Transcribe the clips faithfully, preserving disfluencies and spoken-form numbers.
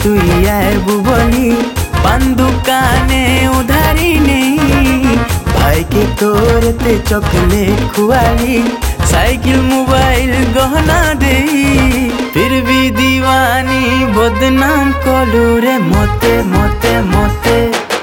तुई आएबू बोली पान दुकाने उधारी नहीं भाई के तोर ते चॉकलेट खुआली साइकिल मोबाइल गहना दे फिर भी दीवानी बदनाम कलू रे मोते मोते मोते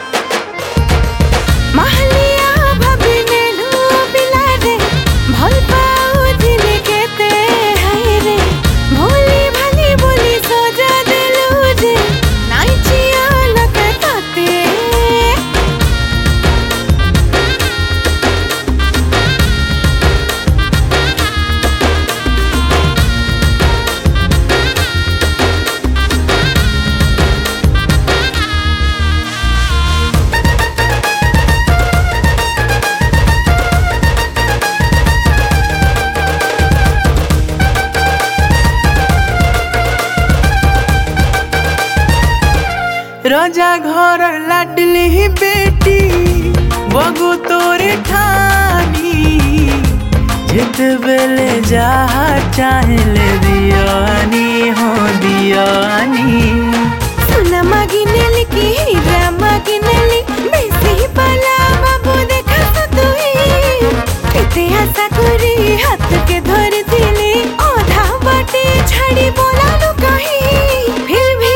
रजा घर लाडली बेटी बगु तोरे ठानी जित बेले जहा चाहले दियानी हो दियानी सुना मागिनेली की हीरा मागिनेली बेसी पाला बाबू देखा तो तुई केते आशा करी हाथ के धर दिली आधा बाटे छाड़ी बोला लो कहीं फिर भी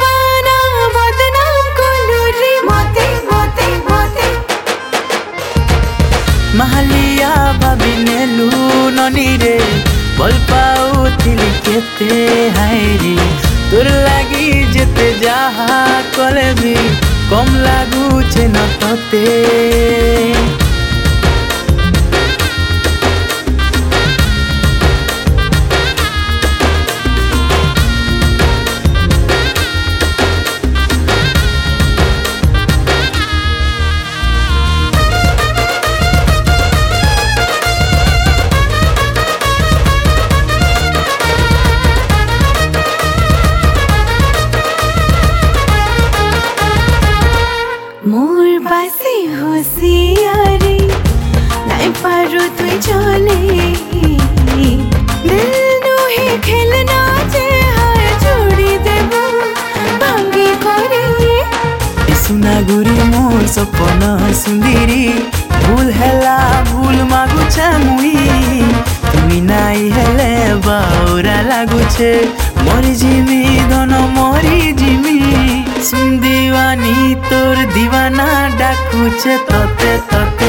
महलिया भाभी नेलू ननी रे बोल पाऊ थिली केते हायरी तोर लागी जेते जहा कले भी कम लागू छे न तोते मोर बासी होशियारी नहीं पारो तुई चले दिल नोहे खेलना जे हार जोड़ी देबो भांगी करे सुना गुरी मोर सपना सुंदरी भूल हेला भूल मागु छमुई तुई नाई हेले बाउरा लागु छे मरी जिमी धन मरी जिमी सुन दीवानी तोर दीवाना डाकुचे तोते तोते